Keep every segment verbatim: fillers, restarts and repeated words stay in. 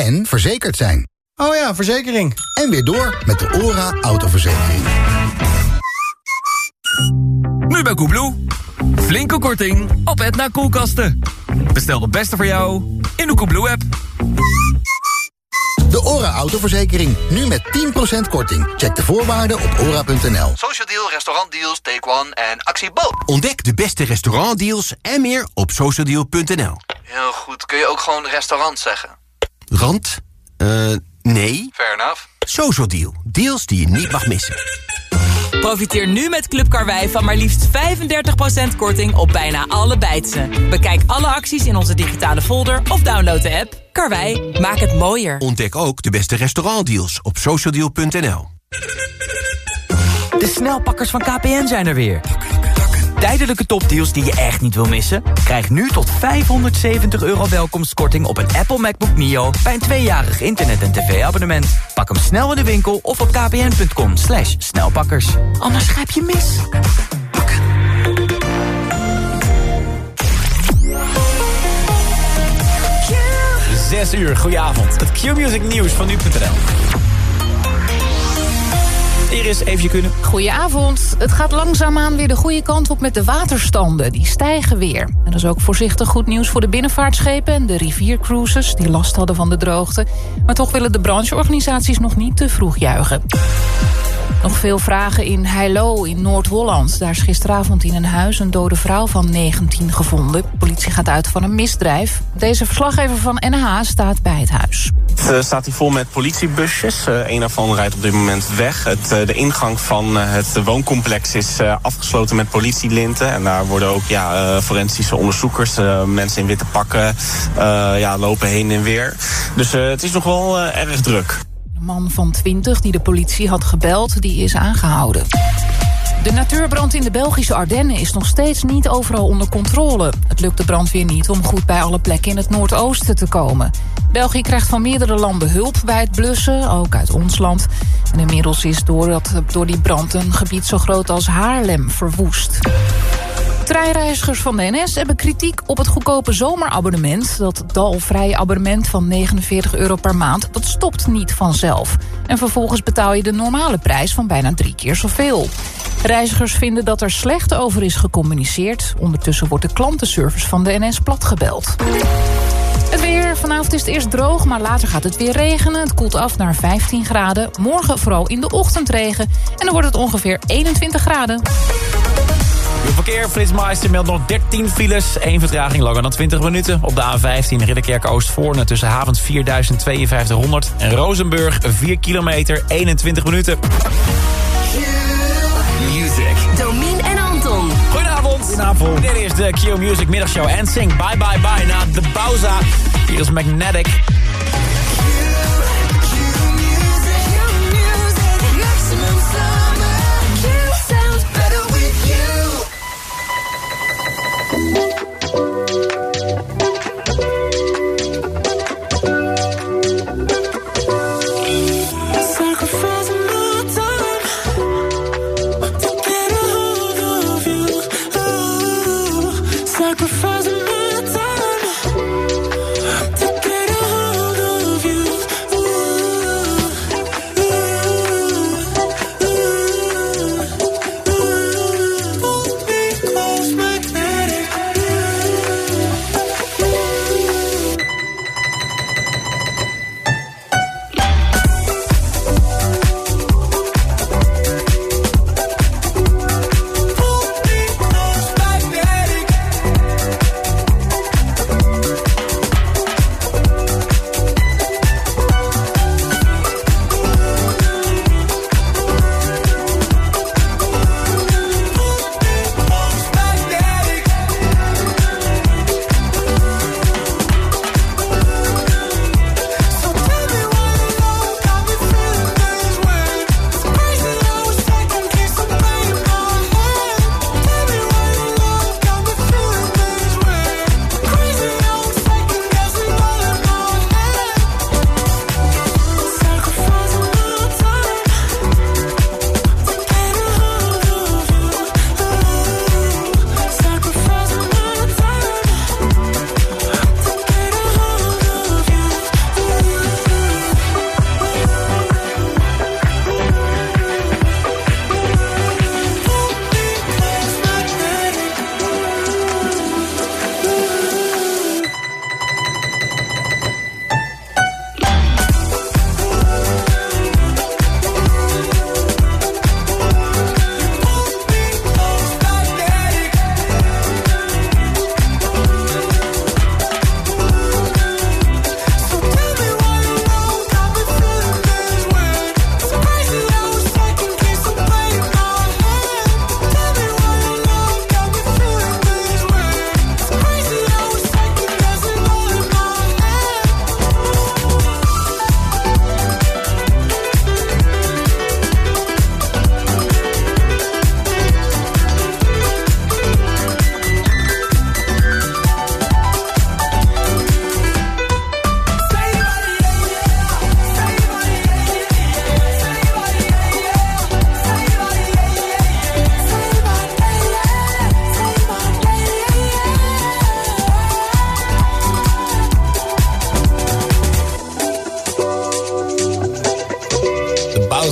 en verzekerd zijn. Oh ja, verzekering. En weer door met de OHRA autoverzekering. Nu bij Koebloe. Flinke korting op Edna koelkasten. Bestel de beste voor jou in de Koebloe-app. De OHRA autoverzekering. Nu met tien procent korting. Check de voorwaarden op ora punt n l. Social Deal, restaurantdeals, Take One en Actie Bo. Ontdek de beste restaurantdeals en meer op socialdeal punt n l. Heel goed. Kun je ook gewoon restaurant zeggen? Rand? Eh, uh, nee. Fair enough. Social Deal. Deals die je niet mag missen. Profiteer nu met Club Karwei van maar liefst vijfendertig procent korting op bijna alle bijtsen. Bekijk alle acties in onze digitale folder of download de app. Karwei, maak het mooier. Ontdek ook de beste restaurantdeals op socialdeal punt n l. De snelpakkers van K P N zijn er weer. Tijdelijke topdeals die je echt niet wil missen? Krijg nu tot vijfhonderdzeventig euro welkomstkorting op een Apple MacBook Neo bij een tweejarig internet- en tv-abonnement. Pak hem snel in de winkel of op kpn punt com slash snelpakkers. Anders grijp je mis. Zes uur, goedenavond. Het Q-Music nieuws van nu punt n l. Iris, even je kunnen. Goedenavond. Het gaat langzaamaan weer de goede kant op met de waterstanden. Die stijgen weer. En dat is ook voorzichtig goed nieuws voor de binnenvaartschepen en de riviercruises die last hadden van de droogte. Maar toch willen de brancheorganisaties nog niet te vroeg juichen. Nog veel vragen in Heilo in Noord-Holland. Daar is gisteravond in een huis een dode vrouw van negentien gevonden. De politie gaat uit van een misdrijf. Deze verslaggever van N H staat bij het huis. Het uh, staat hier vol met politiebusjes. Uh, een daarvan rijdt op dit moment weg. Het, uh, de ingang van uh, het wooncomplex is uh, afgesloten met politielinten. En daar worden ook ja, uh, forensische onderzoekers, uh, mensen in witte pakken, uh, ja, lopen heen en weer. Dus uh, het is nog wel uh, erg druk. De man van twintig die de politie had gebeld, die is aangehouden. De natuurbrand in de Belgische Ardennen is nog steeds niet overal onder controle. Het lukt de brandweer niet om goed bij alle plekken in het noordoosten te komen. België krijgt van meerdere landen hulp bij het blussen, ook uit ons land. En inmiddels is door, dat, door die brand een gebied zo groot als Haarlem verwoest. Treinreizigers van de N S hebben kritiek op het goedkope zomerabonnement. Dat dalvrije abonnement van negenenveertig euro per maand, dat stopt niet vanzelf. En vervolgens betaal je de normale prijs van bijna drie keer zoveel. Reizigers vinden dat er slecht over is gecommuniceerd. Ondertussen wordt de klantenservice van de N S platgebeld. Het weer. Vanavond is het eerst droog, maar later gaat het weer regenen. Het koelt af naar vijftien graden. Morgen vooral in de ochtend regen. En dan wordt het ongeveer eenentwintig graden. Uw verkeer, Flitsmeister meldt nog dertien files. Eén vertraging langer dan twintig minuten. Op de A vijftien Ridderkerk Oostvoorne tussen Havens vierduizend tweeënvijftighonderd. En Rozenburg vier kilometer, eenentwintig minuten. Music. Domien en Anton. Goedenavond. Goedenavond. Dit is de Q-Music middagshow. En sing Bye Bye Bye na de Bauza. Hier is Magnetic. Sacrificing my time to get a hold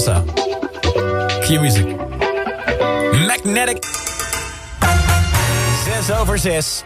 Massa. Q-Music. Magnetic. Zes over zes.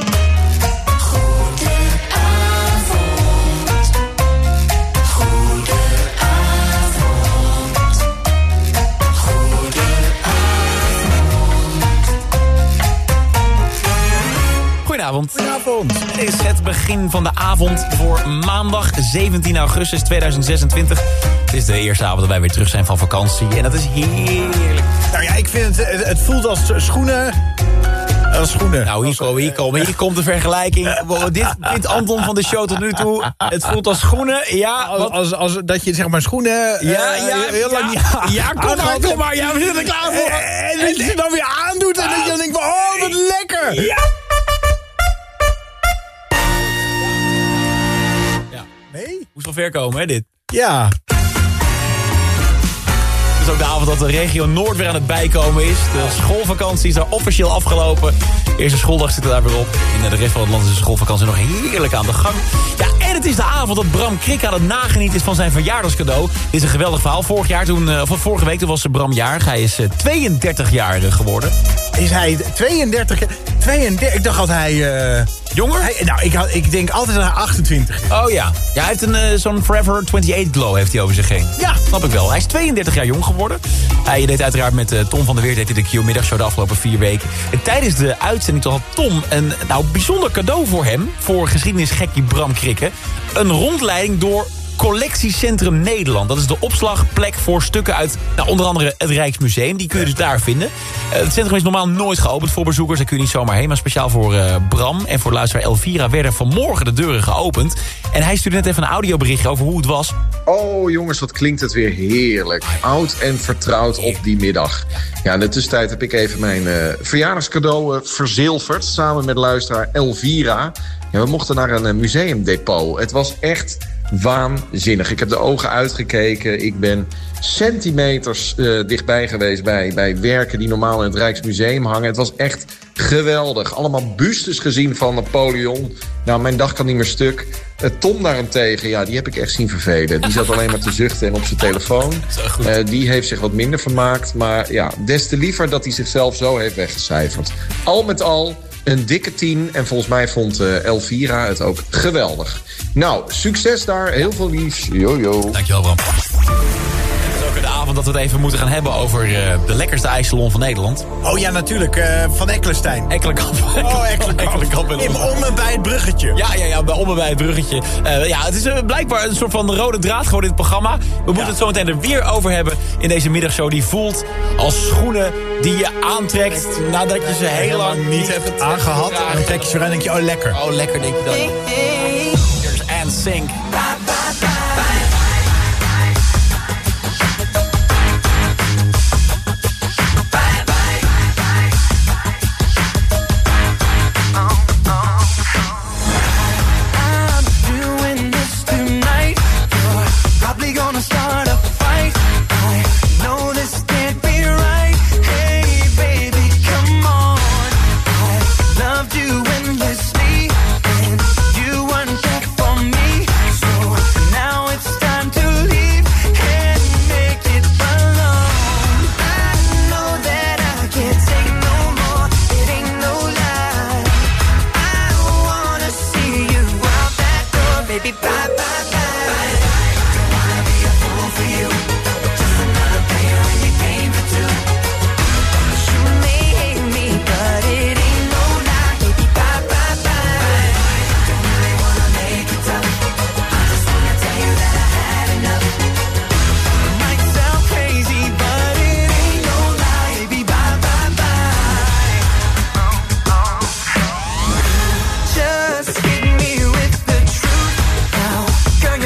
Goedenavond. Goedenavond. Het is het begin van de avond voor maandag zeventien augustus tweeduizend zesentwintig. Het is de eerste avond dat wij weer terug zijn van vakantie. En dat is heerlijk. Nou ja, ik vind het, het voelt als schoenen... Als schoenen. Nou, hier, komen, hier, komen, hier komt de vergelijking. Dit, dit Anton van de show tot nu toe. Het voelt als schoenen. Ja, als, als, als dat je zeg maar schoenen... Ja, uh, ja, heel ja, lang niet ja, ja, kom maar, kom maar. Ja, we zitten er klaar voor. En dat je het dan weer aandoet en dat je dan denkt van, oh, wat lekker. Ja. Nee? Moest wel ver komen, hè, dit? Ja. Het is ook de avond dat de regio Noord weer aan het bijkomen is. De schoolvakantie is daar officieel afgelopen. De eerste schooldag zit er daar weer op. In de rest van het land is de schoolvakantie nog heerlijk aan de gang. Ja, en het is de avond dat Bram Krikke aan het nagenieten is van zijn verjaardagscadeau. Dit is een geweldig verhaal. Vorig jaar toen, of vorige week toen was Bram jarig. Hij is tweeëndertig jaar geworden. Is hij tweeëndertig? tweeëndertig? Ik dacht dat hij... Uh... Jonger? Hij, nou, ik, had, ik denk altijd dat hij achtentwintig is. Oh ja. Ja, hij heeft een, uh, zo'n Forever achtentwintig glow heeft hij over zich heen. Ja. Snap ik wel. Hij is tweeëndertig jaar jong geworden. Hij deed uiteraard met uh, Tom van der Weert deed hij de Q-middagshow de afgelopen vier weken. En tijdens de uitzending had Tom een nou, bijzonder cadeau voor hem. Voor geschiedenisgekkie Bram Krikke. Een rondleiding door Collectiecentrum Nederland. Dat is de opslagplek voor stukken uit nou, onder andere het Rijksmuseum. Die kun je dus daar vinden. Uh, het centrum is normaal nooit geopend voor bezoekers. Daar kun je niet zomaar heen. Maar speciaal voor uh, Bram en voor luisteraar Elvira werden vanmorgen de deuren geopend. En hij stuurde net even een audioberichtje over hoe het was. Oh jongens, wat klinkt het weer heerlijk. Oud en vertrouwd op die middag. Ja, in de tussentijd heb ik even mijn uh, verjaardagscadeau uh, verzilverd. Samen met luisteraar Elvira. Ja, we mochten naar een uh, museumdepot. Het was echt waanzinnig. Ik heb de ogen uitgekeken. Ik ben centimeters uh, dichtbij geweest bij, bij werken die normaal in het Rijksmuseum hangen. Het was echt geweldig. Allemaal bustes gezien van Napoleon. Nou, mijn dag kan niet meer stuk. Uh, Tom daarentegen, ja, die heb ik echt zien vervelen. Die zat alleen maar te zuchten en op zijn telefoon. Uh, die heeft zich wat minder vermaakt. Maar ja, des te liever dat hij zichzelf zo heeft weggecijferd. Al met al een dikke tien. En volgens mij vond uh, Elvira het ook geweldig. Nou, succes daar. Heel veel liefs. Jojo. Dankjewel, Bram. Het is ook de avond dat we het even moeten gaan hebben over uh, de lekkerste ijssalon van Nederland. Oh ja, natuurlijk. Uh, van Ekkelenstein. Ekkelenkamp. Oh, Ekkelenkamp. In om en bij het bruggetje. Ja, ja, ja, bij om en bij het bruggetje. Uh, ja, het is uh, blijkbaar een soort van rode draad gewoon in het programma. We moeten ja. het zo meteen er weer over hebben in deze middagshow. Die voelt als schoenen die je aantrekt nadat je ze heel lang niet hebt aangehad. En dan trek je ze weer aan en denk je, oh lekker. Oh lekker, denk je dan. Here's Anne Sink. Just hit me with the truth now. Girl,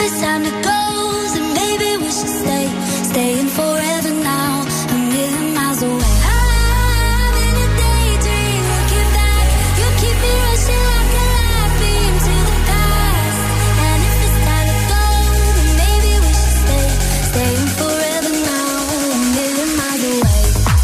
it's time to go, then maybe we should stay, staying forever now, a million miles away. I'm in a daydream, looking back, you keep me rushing like a light beam to the past. And if it's time to go, then maybe we should stay, staying forever now, a million miles away.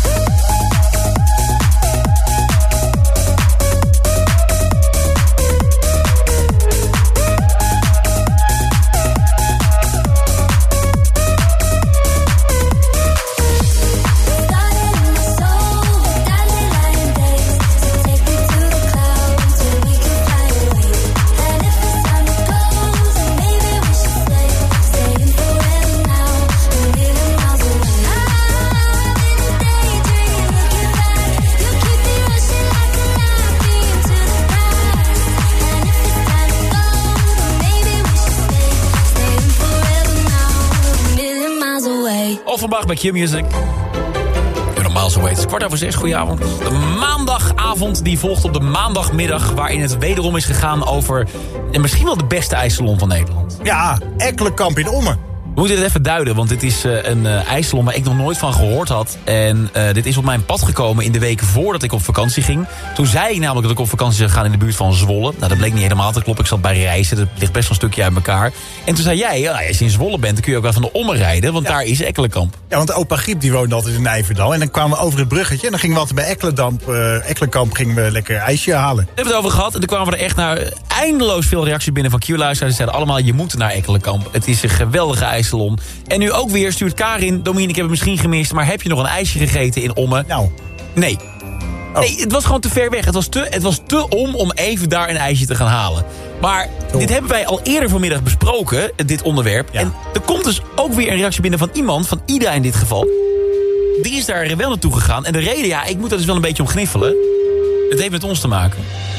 Offenbach bij Q-Music. Normaal zo heet het. Kwart over zes, goedenavond. De maandagavond die volgt op de maandagmiddag, waarin het wederom is gegaan over en misschien wel de beste ijssalon van Nederland. Ja, Ekkelenkamp in Ommen. We moeten dit even duiden, want dit is uh, een uh, ijssalon waar ik nog nooit van gehoord had. En uh, dit is op mijn pad gekomen in de weken voordat ik op vakantie ging. Toen zei ik namelijk dat ik op vakantie zou gaan in de buurt van Zwolle. Nou, dat bleek niet helemaal te kloppen. Ik zat bij Reizen, dat ligt best wel een stukje uit elkaar. En toen zei jij, ja, als je in Zwolle bent, dan kun je ook wel van de Ommen rijden, want ja. Daar is Ekkelenkamp. Ja, want opa Griep die woonde altijd in Nijverdal. En dan kwamen we over het bruggetje en dan gingen we altijd bij Ekkelenkamp, uh, Ekkelenkamp gingen we lekker ijsje halen. We hebben het over gehad en toen kwamen we er echt naar eindeloos veel reacties binnen van Q-luisteraars. Ze zeiden allemaal, je moet naar Ekkelenkamp. Het is een geweldige ijssalon. En nu ook weer stuurt Karin, Domien, ik heb het misschien gemist, maar heb je nog een ijsje gegeten in Ommen? Nou. Nee. Oh. Nee, het was gewoon te ver weg. Het was te, het was te om om even daar een ijsje te gaan halen. Maar oh. Dit hebben wij al eerder vanmiddag besproken, dit onderwerp. Ja. En er komt dus ook weer een reactie binnen van iemand, van Ida in dit geval. Die is daar wel naartoe gegaan. En de reden, ja, ik moet daar dus wel een beetje om gniffelen. Het heeft met ons te maken.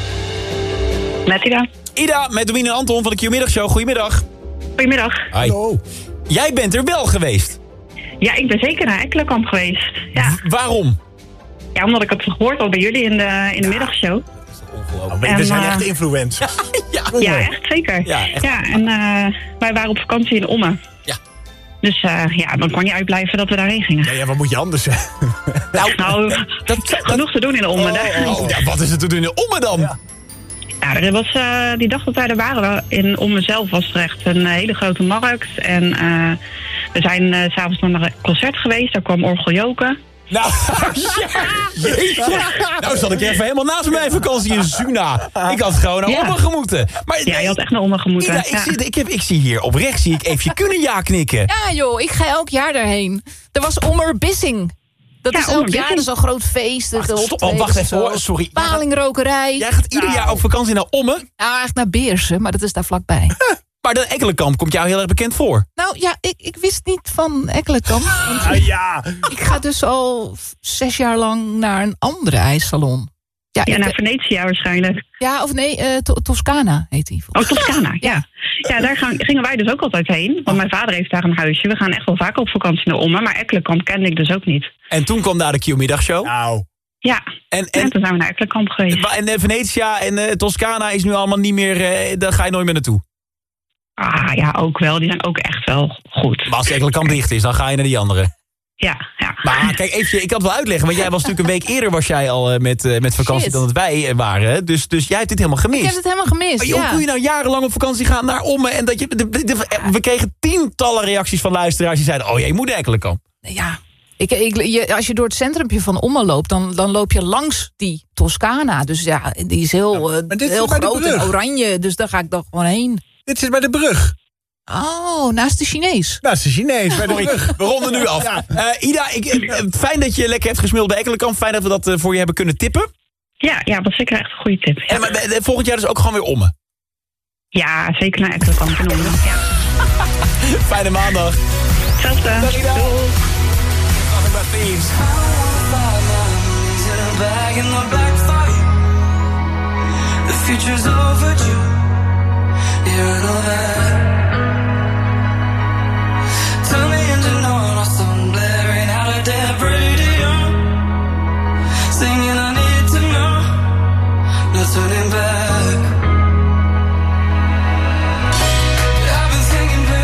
Met Ida. Ida, met Domien en Anton van de Q-middagshow. Goedemiddag. Goedemiddag. Hi. Hallo. Jij bent er wel geweest. Ja, ik ben zeker naar Ekkelenkamp geweest. Ja. W- waarom? Ja, omdat ik het gehoord had bij jullie in de, in de ja. middagshow. Dat is ongelooflijk. En, we zijn uh, echt influencers. ja, ja, echt zeker. Ja, echt. Ja en uh, wij waren op vakantie in Ommen. Ja. Dus uh, ja, dan kon je uitblijven dat we daarheen gingen. Ja, ja, wat moet je anders zeggen? nou, nou dat, dat, genoeg te doen in Ommen. Oh, oh, ja, wat is er te doen in Ommen dan? Ja. Ja, er was, uh, die dag dat wij er waren, in Ommen zelf was er echt een hele grote markt. En uh, we zijn uh, 's avonds naar een concert geweest, daar kwam Orgel Joken. Nou, ja, nou zat ik even helemaal naast mijn vakantie in Zuna. Ik had gewoon naar ja. Ommen gemoeten. Maar, ja, je had echt naar Ommen gemoeten. Ida, ik, ja. zie, ik, heb, ik zie hier oprecht, zie ik even kunnen ja knikken. Ja joh, ik ga elk jaar daarheen. Er was Ommerbissing. Dat ja, is elk jaar zo'n groot feest. Ach, stop, oh, wacht even hoor, sorry. Palingrokerij. Jij gaat ieder jaar op vakantie naar Ommen? Nou, eigenlijk naar Beersen, maar dat is daar vlakbij. Maar dat Ekkelenkamp komt jou heel erg bekend voor. Nou ja, ik, ik wist niet van Ekkelenkamp. Ah, ja. Ik ga dus al zes jaar lang naar een andere ijssalon. Ja, ja ik, naar Venetia waarschijnlijk. Ja, of nee, uh, to- Toscana heet die. Oh, Toscana, ja. Ja, daar gaan, gingen wij dus ook altijd heen. Want mijn vader heeft daar een huisje. We gaan echt wel vaak op vakantie naar Ommen. Maar Ekkelenkamp kende ik dus ook niet. En toen kwam daar de Q-middagshow. Nou. Ja, en, en, en toen zijn we naar Ekkelenkamp geweest. En uh, Venetia en uh, Toscana is nu allemaal niet meer... Uh, daar ga je nooit meer naartoe. Ah, ja, ook wel. Die zijn ook echt wel goed. Maar als Ekkelenkamp dicht is, dan ga je naar die andere. Ja, ja. Maar kijk, even, ik kan het wel uitleggen. Want jij was natuurlijk een week eerder was jij al uh, met, uh, met vakantie Shit. dan dat wij uh, waren. Dus, dus jij hebt dit helemaal gemist. Ik heb het helemaal gemist, maar, joh, ja. Hoe kun je nou jarenlang op vakantie gaan naar Ommen? En dat je, de, de, de, we kregen tientallen reacties van luisteraars die zeiden... oh, jij moet naar Ekkelenkamp. Ja, ik, ik, je, als je door het centrumpje van Ommen loopt... Dan, dan loop je langs die Toscana. Dus ja, die is heel, ja, uh, heel groot en oranje. Dus daar ga ik dan gewoon heen. Dit zit bij de brug. Oh, naast de Chinees. Naast de Chinees, bij de brug. We ronden nu af. Ja. Uh, Ida, ik, uh, fijn dat je lekker hebt gesmuld bij Ekkelenkamp. Fijn dat we dat uh, voor je hebben kunnen tippen. Ja, ja, dat is zeker echt een goede tip. Ja. En maar, uh, volgend jaar dus ook gewoon weer Ommen. Ja, zeker naar Ekkelenkamp en Ommen. Ja. Fijne maandag. Hetzelfde. Dag Ida. Nothing but thieves. The future's overdue. You're an over. Tell me engine on or some blaring out of dead radio. Singing I need to know. No turning back. I've been thinking, baby.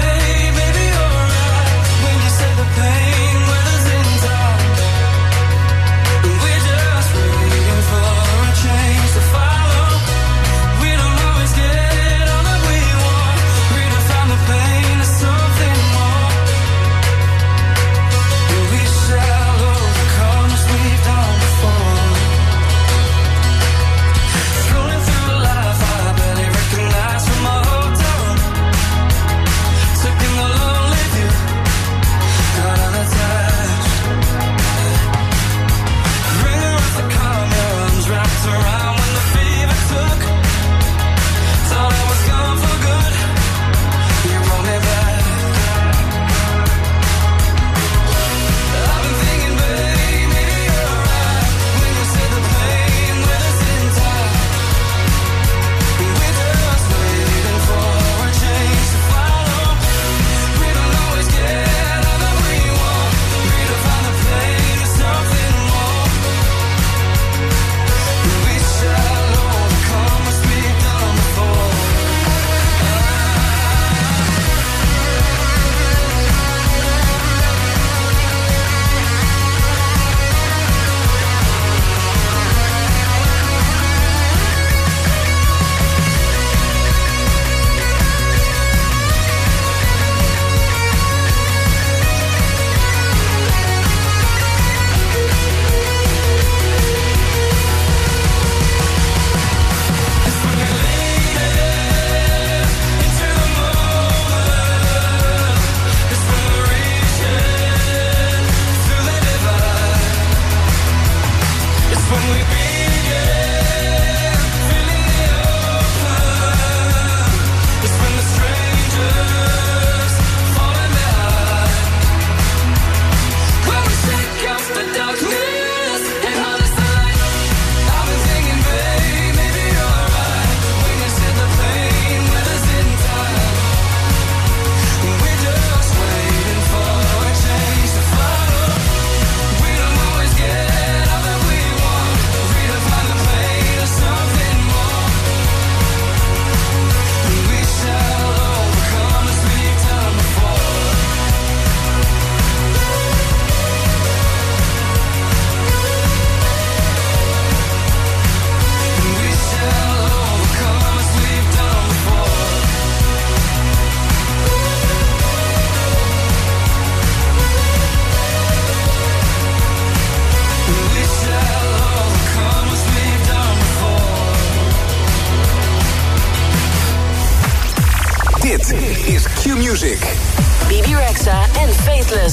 Dit is Q-Music. B B Rexha en Faithless.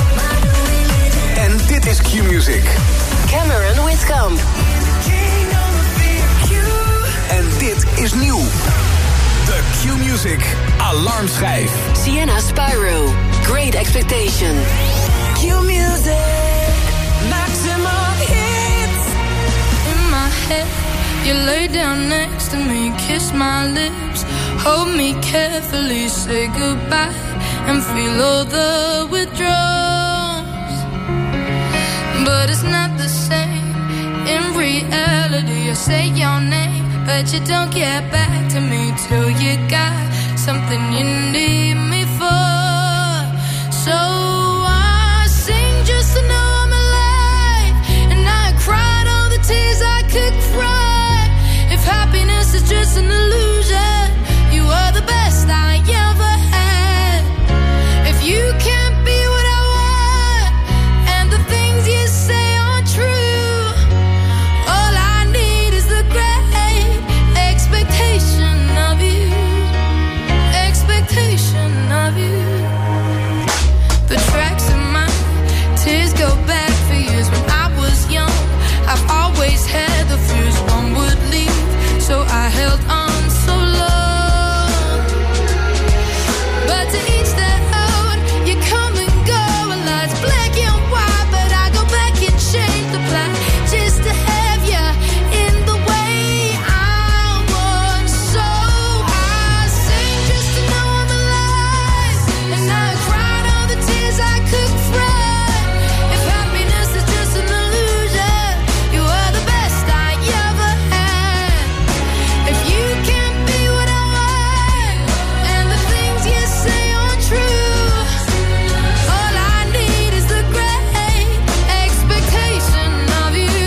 En dit is Q-Music. Cameron Whitcomb. En dit is nieuw. De Q-Music Alarmschijf. Sienna Spyro. Great Expectation. Q-Music. Maximum hits. In my head, you lay down next to me, kiss my lips, hold me carefully, say goodbye, and feel all the withdrawals. But it's not the same. In reality, I say your name, but you don't get back to me till you got something you need me for. So I sing just to know I'm alive, and I cried all the tears I could cry. If happiness is just an illusion, you are the best I ever had. If you can't be what I want, and the things you say aren't true, all I need is the great expectation of you. Expectation of you. The tracks in my tears go back for years when I was young. I've always had the fears one would leave, so I held on so long. But to each their own, you come and go, and lights black and white, but I go back and change the plan just to have you in the way I want. So I sing just to know I'm alive, and I cried all the tears I could cry. If happiness is just an illusion, you are the best I ever had. If you can't be what I want, and the things you say aren't true, all I need is the great expectation of you.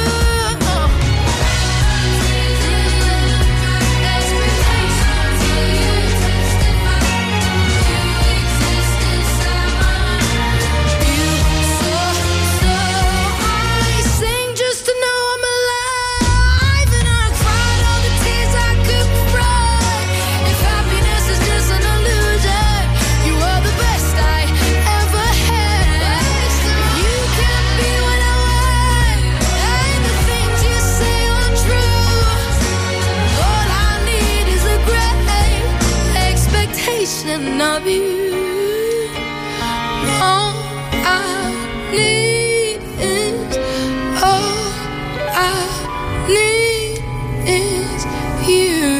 I sing just to know I'm alive, and I cried all the tears I could cry. If happiness is just an illusion, you are the best I ever had. If you can't be what I want, and the things you say aren't true, all I need is a great expectation of you. All I need is, all I need is you.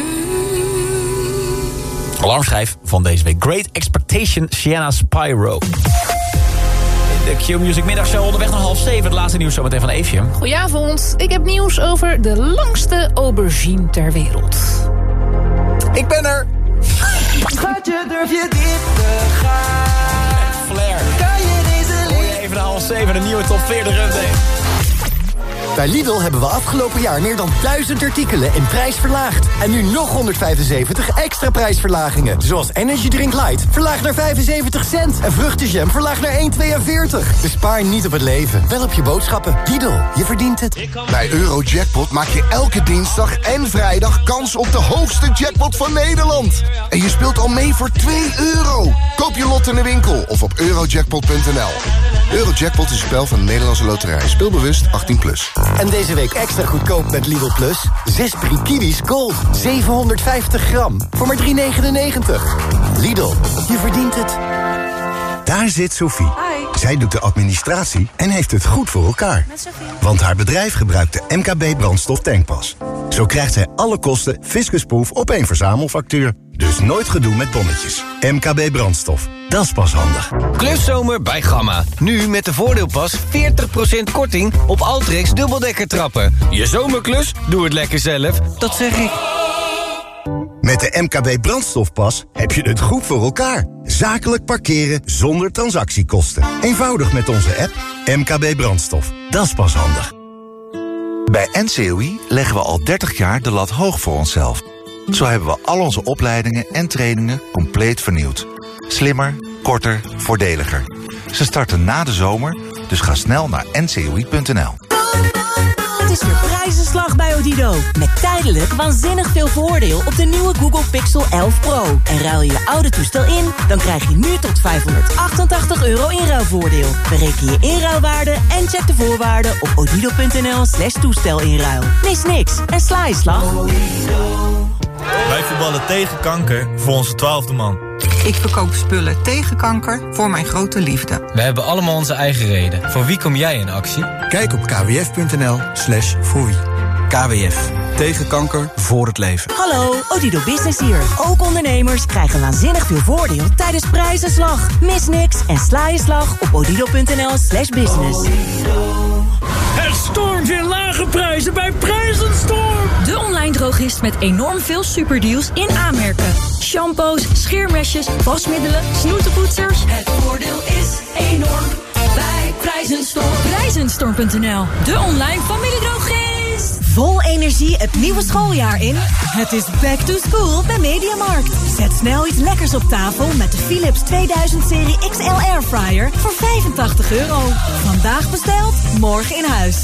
Alarmschijf van deze week. Great Expectation, Sienna Spyro. De Q-Music middagshow onderweg naar half zeven. Het laatste nieuws zometeen van Eefje. Goedenavond, ik heb nieuws over de langste aubergine ter wereld. Ik ben er. Schatje, durf je dit te gaan? Flair. Kan je deze Hoor je even naar half zeven, de nieuwe top veertig update. Bij Lidl hebben we afgelopen jaar meer dan duizend artikelen in prijs verlaagd. En nu nog honderdvijfenzeventig extra prijsverlagingen. Zoals Energy Drink Light, verlaagd naar vijfenzeventig cent. En vruchtenjam, verlaagd naar één komma tweeënveertig. Dus spaar niet op het leven, wel op je boodschappen. Lidl, je verdient het. Bij Eurojackpot maak je elke dinsdag en vrijdag kans op de hoogste jackpot van Nederland. En je speelt al mee voor twee euro. Koop je lot in de winkel of op eurojackpot punt n l. Eurojackpot is een spel van de Nederlandse Loterij. Speelbewust achttien plus. En deze week extra goedkoop met Lidl Plus. Zes Brikidis Gold, zevenhonderdvijftig gram. Voor maar drie negenennegentig. Lidl, je verdient het. Daar zit Sophie. Zij doet de administratie en heeft het goed voor elkaar. Want haar bedrijf gebruikt de M K B brandstof tankpas. Zo krijgt zij alle kosten fiscusproof op één verzamelfactuur. Dus nooit gedoe met bonnetjes. M K B brandstof. Dat is pas handig. Kluszomer bij Gamma. Nu met de voordeelpas veertig procent korting op Altrex dubbeldekkertrappen. Je zomerklus? Doe het lekker zelf. Dat zeg ik. Met de M K B brandstofpas heb je het goed voor elkaar. Zakelijk parkeren zonder transactiekosten. Eenvoudig met onze app M K B brandstof. Dat is pas handig. Bij N C O I leggen we al dertig jaar de lat hoog voor onszelf. Zo hebben we al onze opleidingen en trainingen compleet vernieuwd. Slimmer, korter, voordeliger. Ze starten na de zomer, dus ga snel naar n c o i punt n l. is weer prijzenslag bij Odido. Met tijdelijk waanzinnig veel voordeel op de nieuwe Google Pixel elf Pro. En ruil je je oude toestel in, dan krijg je nu tot vijfhonderdachtentachtig euro inruilvoordeel. Bereken je inruilwaarde en check de voorwaarden op odido.nl slash toestelinruil. Mis niks en sla je slag. Wij voetballen tegen kanker voor onze twaalfde man. Ik verkoop spullen tegen kanker voor mijn grote liefde. We hebben allemaal onze eigen reden. Voor wie kom jij in actie? Kijk op kwf.nl slash voor wie. K W F. Tegen kanker, voor het leven. Hallo, Odido Business hier. Ook ondernemers krijgen waanzinnig veel voordeel tijdens prijzenslag. Mis niks en sla je slag op odido.nl slash business. Het stormt weer lage prijzen bij Prijzenstorm. De online drogist met enorm veel superdeals in aanmerken. Shampoos, scheermesjes, wasmiddelen, snoetenpoetsers. Het voordeel is enorm bij Prijzenstorm. Prijzenstorm punt n l, de online familiedrogist. Vol energie het nieuwe schooljaar in. Het is back to school bij Mediamarkt. Zet snel iets lekkers op tafel met de Philips tweeduizend serie X L Airfryer voor vijfentachtig euro. Vandaag besteld, morgen in huis.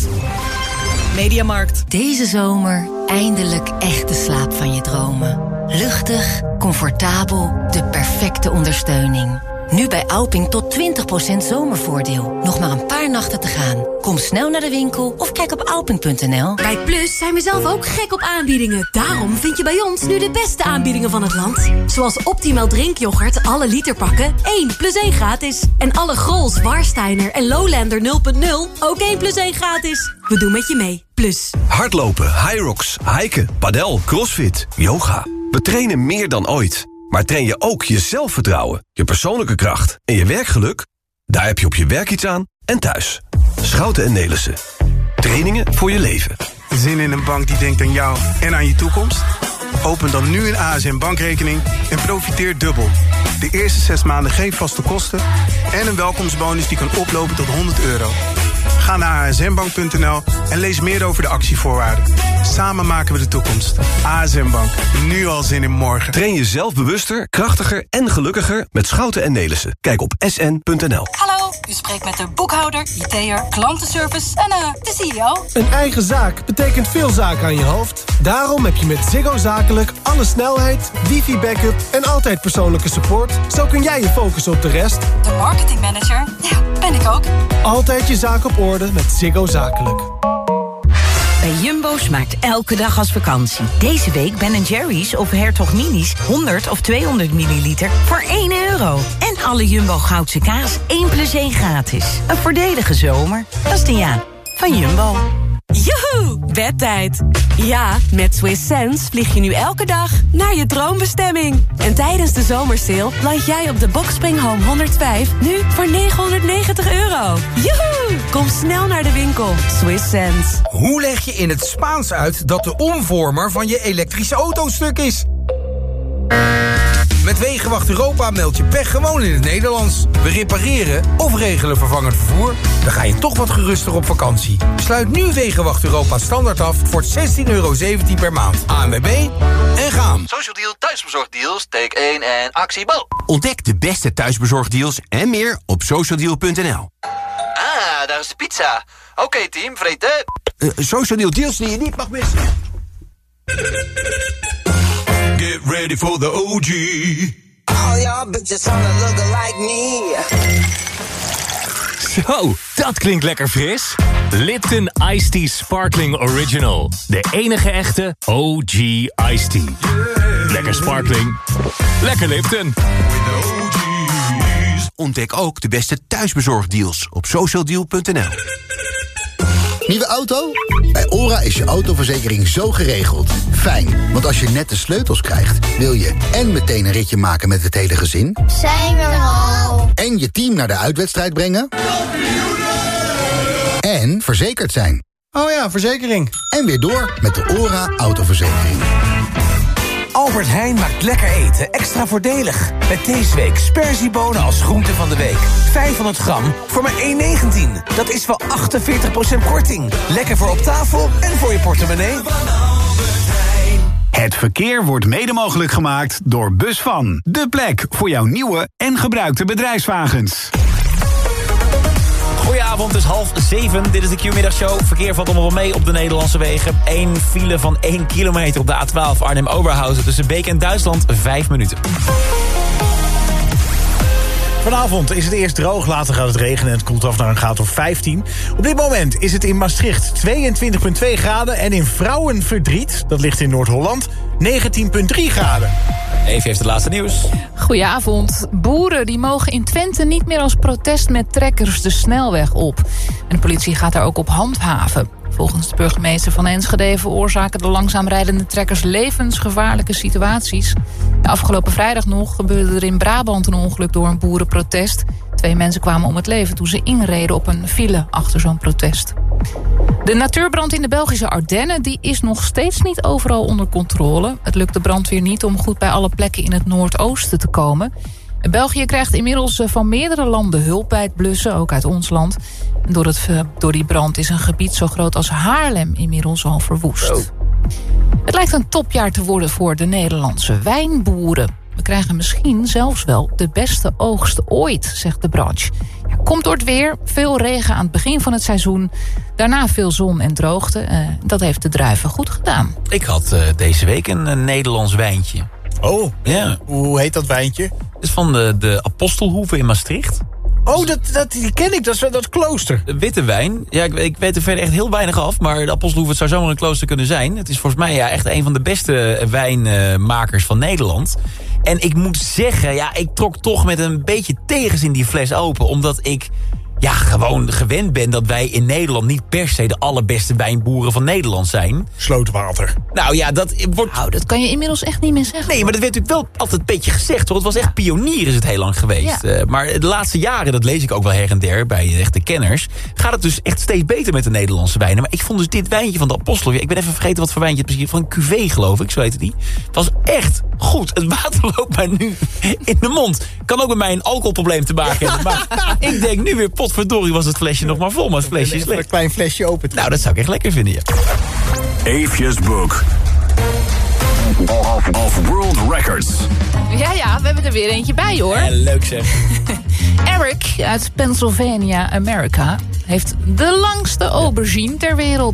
Mediamarkt. Deze zomer eindelijk echte slaap van je dromen. Luchtig, comfortabel, de perfecte ondersteuning. Nu bij Alping tot twintig procent zomervoordeel. Nog maar een paar nachten te gaan. Kom snel naar de winkel of kijk op alping punt n l. Bij Plus zijn we zelf ook gek op aanbiedingen. Daarom vind je bij ons nu de beste aanbiedingen van het land. Zoals Optimal drinkyoghurt, alle literpakken, één plus één gratis. En alle Grols, Warsteiner en Lowlander nul punt nul, ook één plus één gratis. We doen met je mee. Plus. Hardlopen, Hyrox, hiken, padel, crossfit, yoga. We trainen meer dan ooit. Maar train je ook je zelfvertrouwen, je persoonlijke kracht en je werkgeluk? Daar heb je op je werk iets aan en thuis. Schouten en Nelissen. Trainingen voor je leven. Zin in een bank die denkt aan jou en aan je toekomst? Open dan nu een A S M-bankrekening en profiteer dubbel. De eerste zes maanden geen vaste kosten en een welkomstbonus die kan oplopen tot honderd euro. Ga naar a s m bank punt n l en lees meer over de actievoorwaarden. Samen maken we de toekomst. A S M Bank. Nu al zin in morgen. Train je zelf bewuster, krachtiger en gelukkiger met Schouten en Nelissen. Kijk op s n punt n l. Hallo, u spreekt met de boekhouder, I T'er, klantenservice en uh, de C E O. Een eigen zaak betekent veel zaken aan je hoofd. Daarom heb je met Ziggo Zakelijk alle snelheid, wifi-backup en altijd persoonlijke support. Zo kun jij je focussen op de rest. De marketingmanager? Ja, ben ik ook. Altijd je zaak op orde met Ziggo Zakelijk. Bij Jumbo smaakt elke dag als vakantie. Deze week Ben Jerry's of Hertog Minis honderd of tweehonderd milliliter voor één euro. En alle Jumbo Goudse kaas één plus één gratis. Een voordelige zomer. Dat is de ja van Jumbo. Joehoe, bedtijd. Ja, met Swiss Sense vlieg je nu elke dag naar je droombestemming. En tijdens de zomersale land jij op de Boxspring Home honderdvijf nu voor negenhonderdnegentig euro. Joehoe, kom snel naar de winkel. Swiss Sense. Hoe leg je in het Spaans uit dat de omvormer van je elektrische auto stuk is? Met Wegenwacht Europa meld je pech gewoon in het Nederlands. We repareren of regelen vervangend vervoer. Dan ga je toch wat geruster op vakantie. Sluit nu Wegenwacht Europa standaard af voor zestien euro zeventien per maand. A N W B en gaan. Social Deal thuisbezorgdeals, take één en actie Bo. Ontdek de beste thuisbezorgdeals en meer op socialdeal punt n l. Ah, daar is de pizza. Oké okay, team, vreten. Uh, Socialdeal deals die je niet mag missen. Get ready for the O G. All y'all bitches wanna look like me. Zo, dat klinkt lekker fris. Lipton Iced Tea Sparkling Original. De enige echte O G Iced Tea. Yeah. Lekker sparkling. Lekker Lipton. Ontdek ook de beste thuisbezorgdeals op socialdeal punt n l. Nieuwe auto? Bij ORA is je autoverzekering zo geregeld. Fijn, want als je net de sleutels krijgt, wil je en meteen een ritje maken met het hele gezin. Zijn we al? En je team naar de uitwedstrijd brengen. En verzekerd zijn. Oh ja, verzekering. En weer door met de ORA autoverzekering. Albert Heijn maakt lekker eten extra voordelig. Met deze week sperziebonen als groente van de week. vijfhonderd gram voor maar één negentien. Dat is wel achtenveertig procent korting. Lekker voor op tafel en voor je portemonnee. Het verkeer wordt mede mogelijk gemaakt door Busvan. De plek voor jouw nieuwe en gebruikte bedrijfswagens. Goedenavond, het is half zeven. Dit is de Q-middagshow. Verkeer valt allemaal wel mee op de Nederlandse wegen. Eén file van één kilometer op de A twaalf Arnhem-Oberhausen. Tussen Beek en Duitsland, vijf minuten. Vanavond is het eerst droog, later gaat het regenen en het koelt af naar een graad of vijftien. Op dit moment is het in Maastricht tweeëntwintig komma twee graden... en in Vrouwenverdriet, dat ligt in Noord-Holland, negentien komma drie graden. Even heeft het laatste nieuws. Goedenavond. Boeren die mogen in Twente niet meer als protest met trekkers de snelweg op. En de politie gaat daar ook op handhaven. Volgens de burgemeester van Enschede veroorzaken de langzaam rijdende trekkers levensgevaarlijke situaties. De afgelopen vrijdag nog gebeurde er in Brabant een ongeluk door een boerenprotest. Twee mensen kwamen om het leven toen ze inreden op een file achter zo'n protest. De natuurbrand in de Belgische Ardennen die is nog steeds niet overal onder controle. Het lukt de brandweer niet om goed bij alle plekken in het noordoosten te komen. België krijgt inmiddels van meerdere landen hulp bij het blussen, ook uit ons land. Door, het, door die brand is een gebied zo groot als Haarlem inmiddels al verwoest. Oh. Het lijkt een topjaar te worden voor de Nederlandse wijnboeren. We krijgen misschien zelfs wel de beste oogst ooit, zegt de branche. Ja, komt door het weer, veel regen aan het begin van het seizoen. Daarna veel zon en droogte. Uh, dat heeft de druiven goed gedaan. Ik had uh, deze week een, een Nederlands wijntje. Oh, ja. Hoe heet dat wijntje? Het is van de, de Apostelhoeve in Maastricht. Oh, dat, dat, die ken ik, dat is dat klooster. De witte wijn. Ja, ik, ik weet er verder echt heel weinig af, maar de Apostelhoeve, het zou zomaar een klooster kunnen zijn. Het is volgens mij ja, echt een van de beste wijnmakers van Nederland. En ik moet zeggen, ja, ik trok toch met een beetje tegenzin die fles open, omdat ik ja, gewoon gewend ben dat wij in Nederland niet per se de allerbeste wijnboeren van Nederland zijn. Slootwater. Nou ja, dat wordt... Nou, dat kan je inmiddels echt niet meer zeggen. Nee, maar dat werd natuurlijk wel altijd een beetje gezegd, hoor. Het was echt pionier is het heel lang geweest. Ja. Uh, maar de laatste jaren, dat lees ik ook wel her en der bij echte kenners, gaat het dus echt steeds beter met de Nederlandse wijnen. Maar ik vond dus dit wijntje van de Apostel, ik ben even vergeten wat voor wijntje het is, van een cuvée geloof ik, zo heette die. Het was echt goed. Het water loopt mij nu in de mond. Kan ook met mij een alcoholprobleem te maken hebben. Maar ik denk nu weer, potverdorie, was het flesje nog maar vol, maar het flesje is leeg. Een klein flesje open. Nou, dat zou ik echt lekker vinden, ja. Eefjes Book of, of World Records. Ja, ja, we hebben er weer eentje bij, hoor. Ja, leuk zeg. Eric uit Pennsylvania, Amerika, heeft de langste aubergine ter wereld.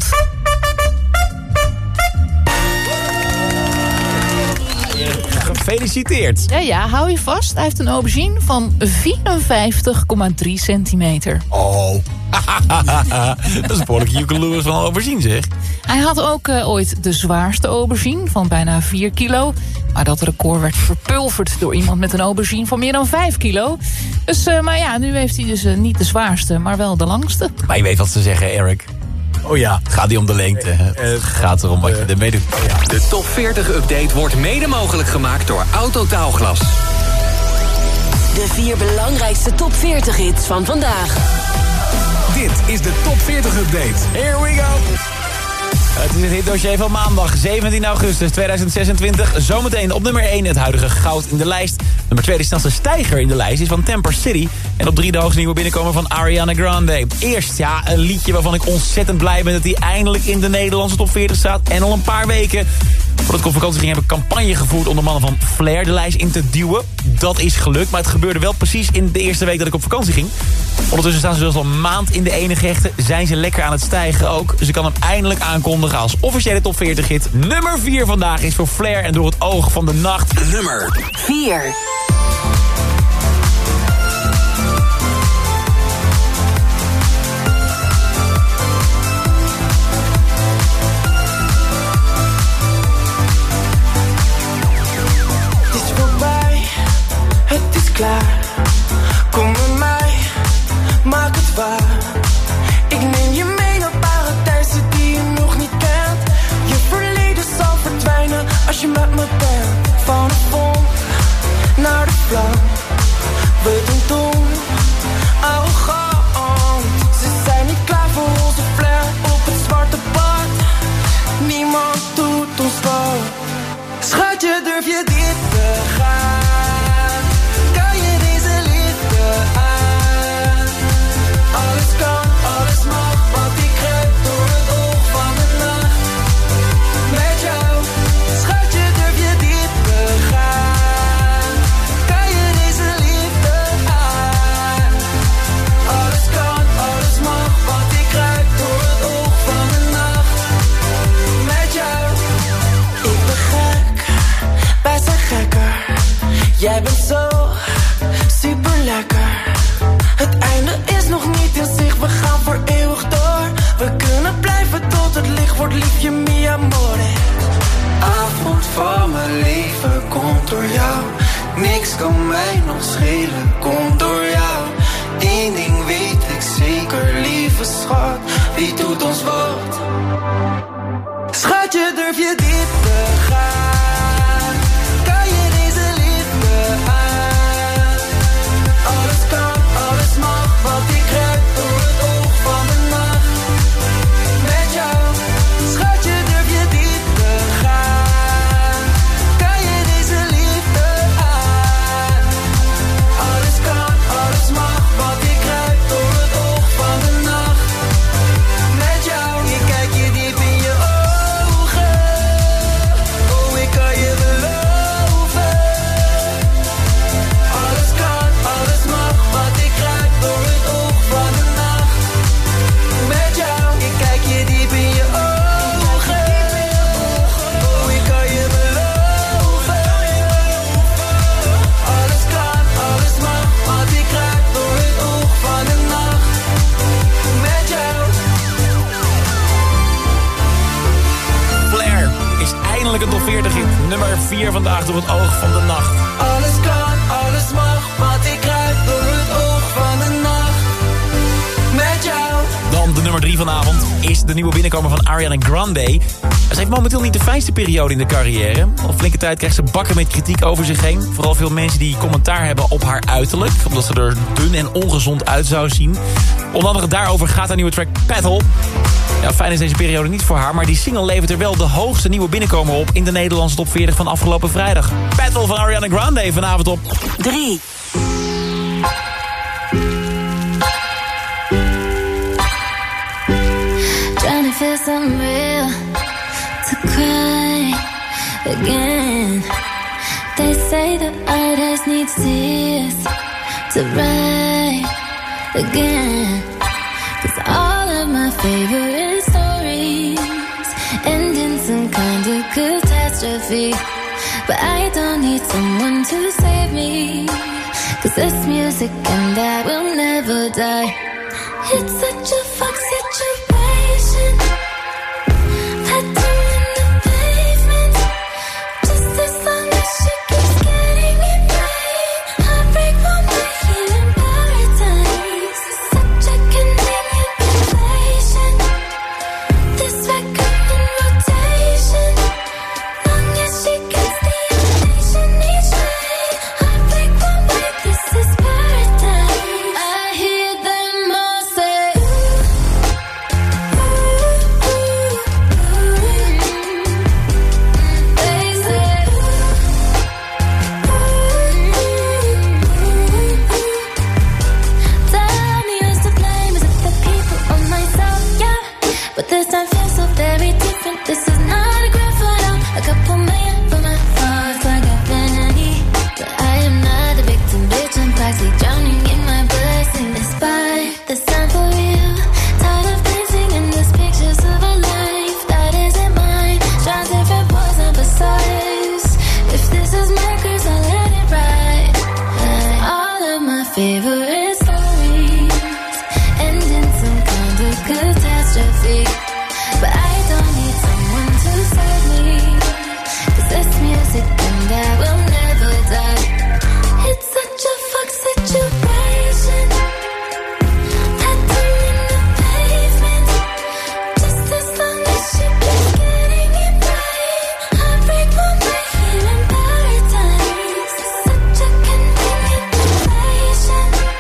Gefeliciteerd. Ja, ja, hou je vast. Hij heeft een aubergine van vierenvijftig komma drie centimeter. Oh. Dat is een behoorlijke joekeloers van een aubergine, zeg. Hij had ook uh, ooit de zwaarste aubergine van bijna vier kilo. Maar dat record werd verpulverd door iemand met een aubergine van meer dan vijf kilo. Dus, uh, maar ja, nu heeft hij dus uh, niet de zwaarste, maar wel de langste. Maar je weet wat ze zeggen, Eric. Oh ja. Het gaat niet om de lengte. Het gaat erom wat je ermee doet. De top veertig update wordt mede mogelijk gemaakt door Autotaalglas. De vier belangrijkste top veertig hits van vandaag. Dit is de top veertig update. Here we go. Het is het hitdossier van maandag zeventien augustus tweeduizend zesentwintig. Zometeen op nummer één het huidige goud in de lijst. Nummer twee de snelste stijger in de lijst is van Temper City. En op drie de hoogste nieuwe binnenkomer van Ariana Grande. Eerst ja, een liedje waarvan ik ontzettend blij ben dat hij eindelijk in de Nederlandse top veertig staat. En al een paar weken. Voordat ik op vakantie ging heb ik campagne gevoerd om de mannen van Flair de lijst in te duwen. Dat is gelukt, maar het gebeurde wel precies in de eerste week dat ik op vakantie ging. Ondertussen staan ze dus al een maand in de ene gerechten. Zijn ze lekker aan het stijgen ook. Dus ik kan hem eindelijk aankondigen als officiële top veertig hit. Nummer vier vandaag is voor Flair en door het oog van de nacht. Nummer vier. Het is klaar, kom met mij, maak het waar. Ik neem je mee naar paradijzen die je nog niet kent. Je verleden zal verdwijnen als je met me bent. Van de vonk naar de vlam, we doen toen arrogant. Ze zijn niet klaar voor onze flair op het zwarte pad. Niemand doet ons wat. Schatje, durf je dit te gaan? Kan je dit Jij bent zo super lekker. Het einde is nog niet in zicht, we gaan voor eeuwig door. We kunnen blijven tot het licht wordt, liefje mi amore. Avond van mijn leven komt door jou. Niks kan mij nog schelen, komt door jou. Eén ding weet ik zeker, lieve schat, wie doet ons wat? Schatje, durf je dit te gaan? Kan je deze liefde aan? Alles kan, alles mag, want ik kruip door het oog van de nacht. Met jou, schatje, durf je dit te gaan? Kan je deze liefde aan? Alles kan, alles mag, want ik kruip door het oog van de nacht. Met jou, ik kijk je diep in je ogen. Oh, ik kan je beloven. Alles kan, alles mag, want ik kruip door het oog van de nacht. Met jou, ik kijk je diep in je ogen. Oh, ik kan je beloven. Alles kan, alles mag, want ik kruip door het oog van de nacht. Met jou. Flair is eindelijk een top veertig hit. Nummer vier vandaag door het oog van de nacht. Alles kan, alles mag, want ik kruip door het oog van de nacht. Met jou. Dan de nummer drie vanavond is de nieuwe binnenkomer van Ariana Grande. Ze heeft momenteel niet de fijnste periode in de carrière. Al flinke tijd krijgt ze bakken met kritiek over zich heen. Vooral veel mensen die commentaar hebben op haar uiterlijk. Omdat ze er dun en ongezond uit zou zien. Onder andere daarover gaat haar nieuwe track Petal. Ja, fijn is deze periode niet voor haar, maar die single levert er wel de hoogste nieuwe binnenkomer op in de Nederlandse top veertig van afgelopen vrijdag. Petal van Ariana Grande vanavond op drie. Trying to feel something real, to cry again. They say the artist needs tears to write again. Cause all of my favorite stories end in some kind of catastrophe. But I don't need someone to save me. Cause this music and that will never die. It's such a fuck situation. I don't in the pavement. Just as long as she keeps getting it right. Heartbreak for my healing paradise. Such a convenient relation. This record in rotation. Long as she gets the ovation each night. Heartbreak for my, this is paradise. I hear them all say, ooh, ooh, ooh, ooh. They say, ooh, ooh, ooh. Tell me who's to blame, is it the people or myself? Yeah, but this time feels so very different. This is not a grand photo. A couple million for my faults, I got vanity, but I am not a victim, bitch. I'm toxic, drowning in my blessing. Despite the sign for real, tired of dancing in these pictures of a life that isn't mine. Try different pose and precise. If this is my curse, I'll let it ride. All of my favorite stories end in some kind of catastrophe. But I don't need someone to save me. Cause this music and that will never die. It's such a fuck situation. I don't in the pavement. Just as long as she keeps getting it right. Heartbreak for my healing paradise. Such a convenient relation.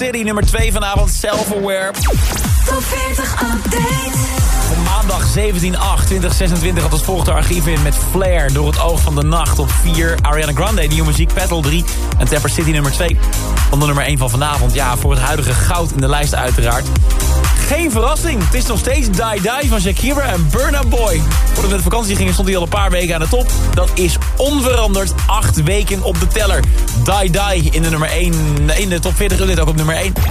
City, nummer twee vanavond, Self-Aware. Top veertig update. Op maandag zeventien acht twintig zesentwintig had als volgt de archief in met Flair door het oog van de nacht. Op vier Ariana Grande, nieuwe muziek, Petal drie en Temper City nummer twee. Van de nummer één van vanavond, ja, voor het huidige goud in de lijst uiteraard. Geen verrassing, het is nog steeds Die Die van Shakira en Burna Boy. Voordat we met vakantie gingen stond hij al een paar weken aan de top. Dat is onveranderd, acht weken op de teller. Die Die in de nummer één, in de top veertig, dit ook op nummer één.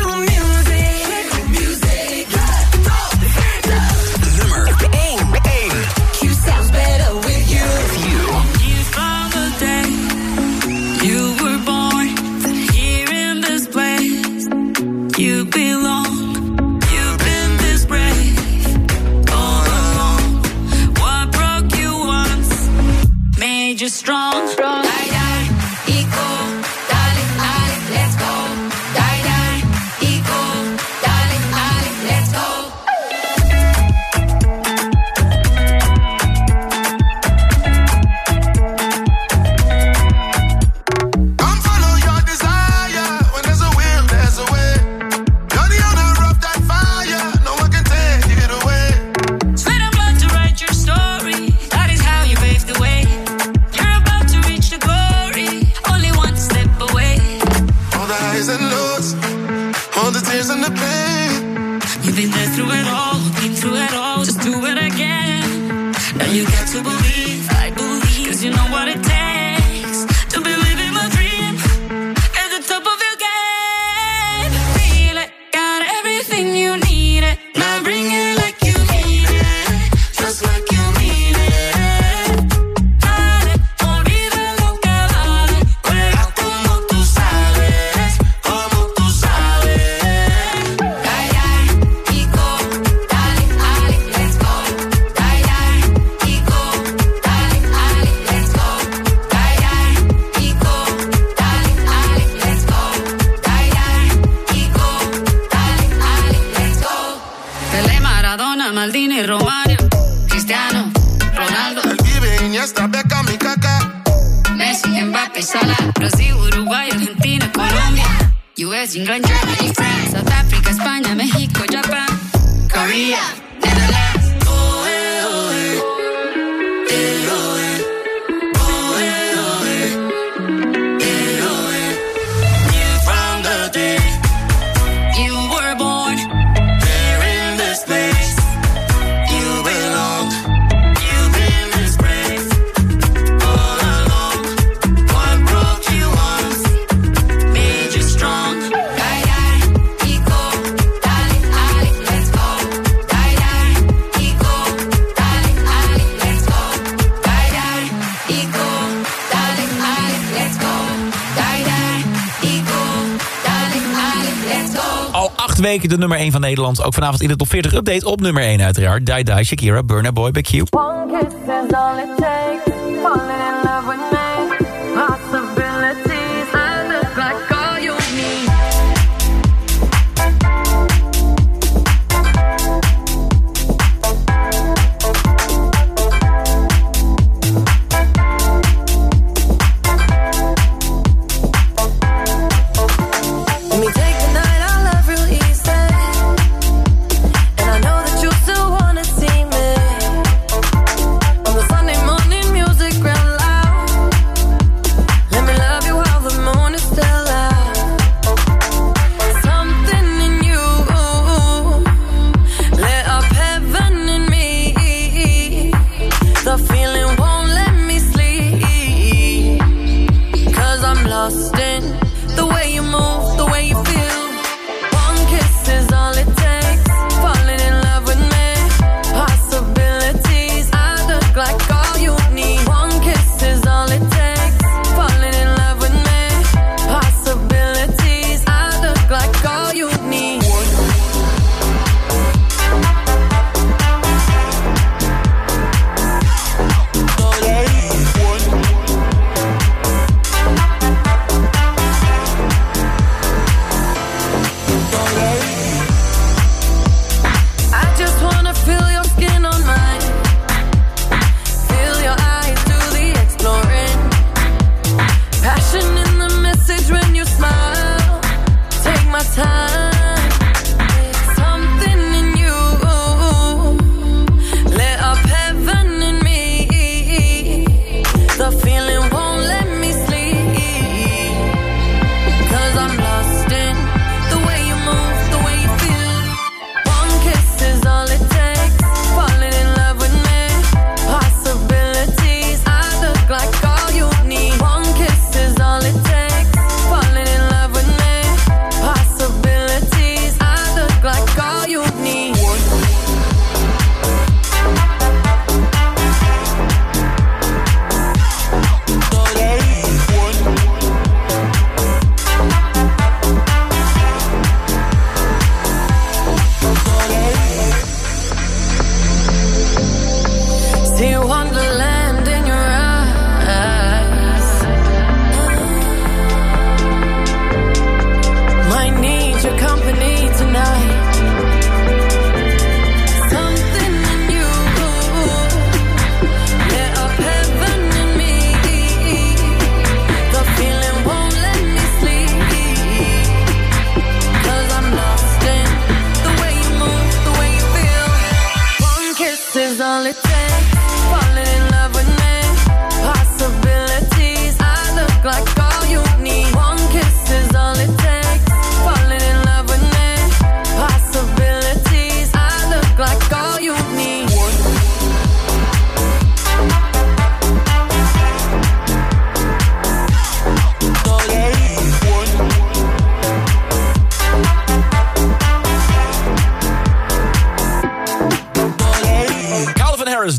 You belong, you've been this brave all along. What broke you once made you strong. Die, die, eco, darling, darling, let's go. Die, die, eco, darling, darling, let's go. Come follow your desire. When there's a will, there's a way. And the pain. You've been there through it all, been through it all, just do it again. Now you got to believe, I believe, cause you know what it takes to be living my dream at the top of your game. Feel it, got everything you need it. Now bring it like you mean it, just like you mean it. Dale, olvida lo que vale, juega como tú sabes, como tú sabes. Maldini, Romario, Cristiano, Ronaldo, El Pibe, Iniesta, Beckham y Kaká, Messi, Mbappé, Salah, Brasil, Uruguay, Argentina, Colombia, U S, England, Germany, France, South Africa, España, México, Japan, Korea, Netherlands. Oh, eh, oh, eh. Eh, oh, eh. Oh, eh, oh, eh. Eh, oh, eh. You from the day you were born, there in this place. Weken de nummer één van Nederland. Ook vanavond in de top veertig update op nummer één uiteraard. Die Die, Shakira, Burna Boy, B Q. One kiss is all it takes. Falling in love with me. Possibilities. I look like all you need. Let me take the night out love real easy. And I know that you still wanna see me. On the Sunday morning music real loud.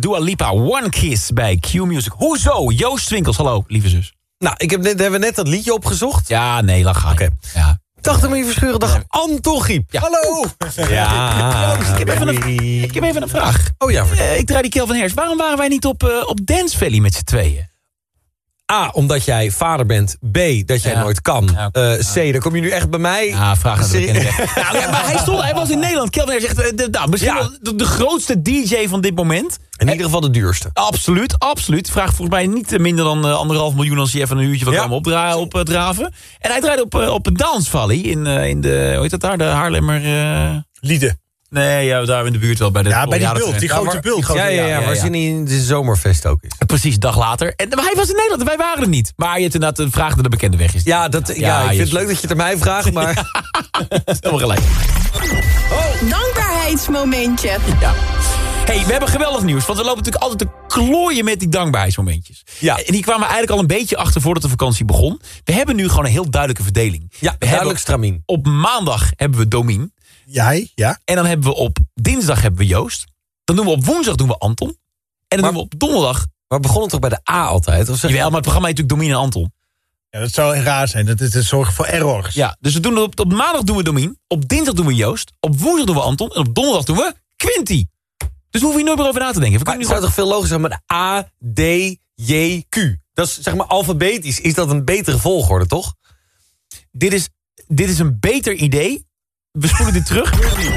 Dua Lipa, One Kiss bij Q Music. Hoezo? Joost Swinkels, hallo, lieve zus. Nou, ik heb net, hebben we net dat liedje opgezocht? Ja, nee, laat gaan. Oké. Okay. Ja. tachtig miljoen Verschuren, dag Anton Giep. Ja. Hallo! Ja, Joost, ik, heb even een, ik heb even een vraag. Oh ja, uh, ik draai die Kelvin Harris. Waarom waren wij niet op, uh, op Dance Valley met z'n tweeën? A, omdat jij vader bent. B, dat jij ja. nooit kan. Ja, okay. uh, C, dan kom je nu echt bij mij. Ja, vraag naar de bekende weg. Nou, ja, maar hij, stond, hij was in Nederland. Kelvin Harris zegt, uh, nou, misschien ja. wel de, de grootste D J van dit moment. In ieder geval de duurste. Absoluut, absoluut. Vraagt volgens mij niet minder dan uh, anderhalf miljoen... als hij even een uurtje wat ja. kwam opdraaien, opdraven. En hij draaide op, uh, op een Dance Valley in, uh, in de, hoe heet dat daar, de Haarlemmer... Uh... Lieden. Nee, ja, daar in de buurt wel. Bij de ja, bij die bult, die grote bult. Ja, ja, ja, ja, waar ja, ja. ze in de zomerfest ook is. Precies, dag later. En, maar hij was in Nederland, wij waren er niet. Maar je hebt inderdaad een vraag naar de bekende weg is. Ja, dat, ja, ja, ik vind het leuk dat je het aan mij vraagt, maar... Helemaal gelijk. Oh. Dankbaarheidsmomentje. Ja. Hey, we hebben geweldig nieuws, want we lopen natuurlijk altijd te klooien met die dankbaarheidsmomentjes. Ja. En die kwamen we eigenlijk al een beetje achter voordat de vakantie begon. We hebben nu gewoon een heel duidelijke verdeling. Ja, we duidelijk stramien. Op maandag hebben we Domien. Jij, ja. En dan hebben we op dinsdag hebben we Joost. Dan doen we op woensdag doen we Anton. En dan maar, doen we op donderdag... Maar begonnen toch bij de A altijd? Of zeg Jawel, maar het programma heet natuurlijk Domien en Anton. Ja, dat zou raar zijn. Dat is een zorg voor errors. Ja, dus we doen op, op maandag doen we Domien. Op dinsdag doen we Joost. Op woensdag doen we Anton. En op donderdag doen we Quinty. Dus we hoeven hier nooit meer over na te denken. We maar het zou toch veel logischer zijn met A, D, J, Q. Dat is zeg maar alfabetisch. Is dat een betere volgorde, toch? Dit is, dit is een beter idee. We spoelen dit terug.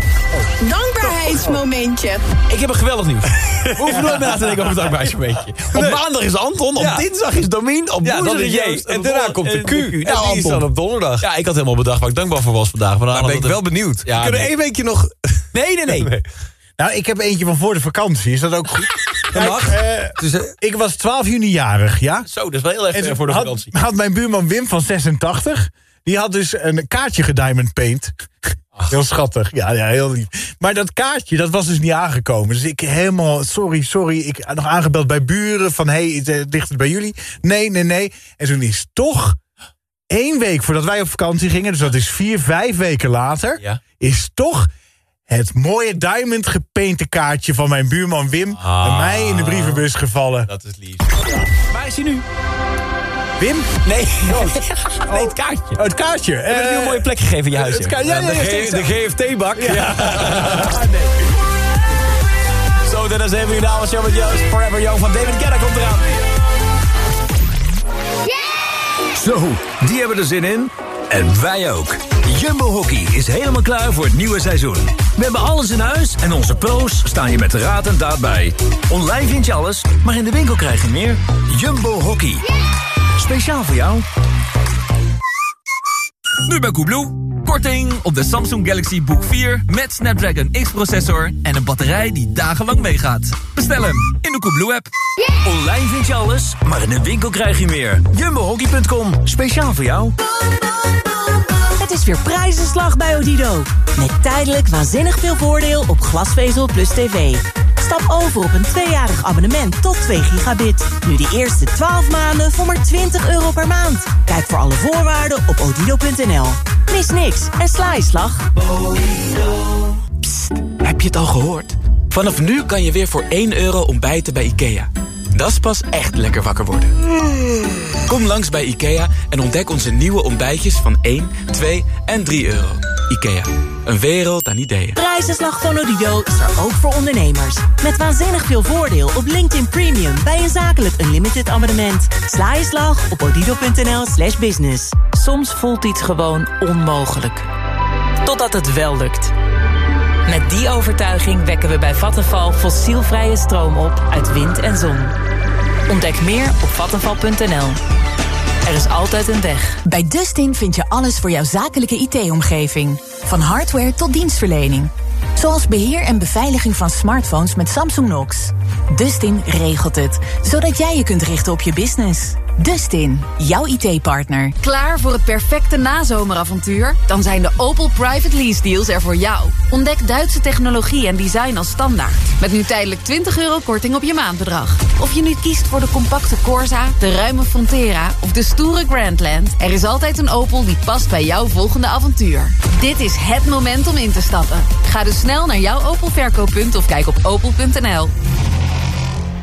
Dankbaarheidsmomentje. Ik heb een geweldig nieuws. We hoeven nooit meer na te denken over het dankbaarheidsmomentje. Op nee. maandag is Anton, op ja. dinsdag is Domien, op ja, woensdag is Joost. En daarna komt de Q. En, en nou, die is dan op donderdag. Ja, ik had helemaal bedacht waar ik dankbaar voor was vandaag. Maar ben ik wel benieuwd. Ja, Kunnen we één weekje nog... Nee, nee, nee. nee. Nou, ik heb eentje van voor de vakantie. Is dat ook goed? Dat mag. Uh, dus, uh, ik was twaalf juni jarig, ja? Zo, dat is wel heel even voor de had, vakantie. Had mijn buurman Wim van zesentachtig... die had dus een kaartje gediamond paint. Heel schattig, ja, ja, heel lief. Maar dat kaartje, dat was dus niet aangekomen. Dus ik helemaal, sorry, sorry. Ik had nog aangebeld bij buren van... hé, hey, ligt het bij jullie? Nee, nee, nee. En toen is toch één week voordat wij op vakantie gingen... dus dat is vier, vijf weken later... Ja. is toch... het mooie diamond gepainte kaartje van mijn buurman Wim... Ah, bij mij in de brievenbus gevallen. Dat is lief. Waar is hij nu? Wim? Nee. Oh. Nee, het kaartje. Oh, het kaartje. We hebben uh, nu een mooie plek gegeven in je huis. Het ka- ja, ja, ja, de, de G F T-bak. Ja. Ja. Nee. Zo, dit is even de avondshow met Joost. Forever Young van David Guetta komt eraan. Yeah! Zo, die hebben er zin in. En wij ook. Jumbo Hockey is helemaal klaar voor het nieuwe seizoen. We hebben alles in huis en onze pro's staan je met de raad en daad bij. Online vind je alles, maar in de winkel krijg je meer. Jumbo Hockey. Speciaal voor jou. Nu bij Coolblue. Korting op de Samsung Galaxy Book vier met Snapdragon X-processor en een batterij die dagenlang meegaat. Bestel hem in de Coolblue app. Online vind je alles, maar in de winkel krijg je meer. Jumbo Hockey punt com. Speciaal voor jou. Het is weer prijzenslag bij Odido. Met tijdelijk waanzinnig veel voordeel op glasvezel plus tv. Stap over op een tweejarig abonnement tot twee gigabit. Nu de eerste twaalf maanden voor maar twintig euro per maand. Kijk voor alle voorwaarden op odido punt n l. Mis niks en sla je slag. Psst, heb je het al gehoord? Vanaf nu kan je weer voor één euro ontbijten bij IKEA. Dat is pas echt lekker wakker worden. Kom langs bij IKEA en ontdek onze nieuwe ontbijtjes van één, twee en drie euro. IKEA, een wereld aan ideeën. Prijzenslag van Odido is er ook voor ondernemers. Met waanzinnig veel voordeel op LinkedIn Premium bij een zakelijk unlimited abonnement. Sla je slag op odido punt n l slash business. Soms voelt iets gewoon onmogelijk. Totdat het wel lukt. Met die overtuiging wekken we bij Vattenfall fossielvrije stroom op uit wind en zon. Ontdek meer op vattenfall punt n l. Er is altijd een weg. Bij Dustin vind je alles voor jouw zakelijke I T-omgeving. Van hardware tot dienstverlening. Zoals beheer en beveiliging van smartphones met Samsung Knox. Dustin regelt het, zodat jij je kunt richten op je business. Dustin, jouw I T-partner. Klaar voor het perfecte nazomeravontuur? Dan zijn de Opel Private Lease Deals er voor jou. Ontdek Duitse technologie en design als standaard. Met nu tijdelijk twintig euro korting op je maandbedrag. Of je nu kiest voor de compacte Corsa, de ruime Frontera of de stoere Grandland, er is altijd een Opel die past bij jouw volgende avontuur. Dit is het moment om in te stappen. Ga dus snel naar jouw Opel verkooppunt of kijk op opel punt n l.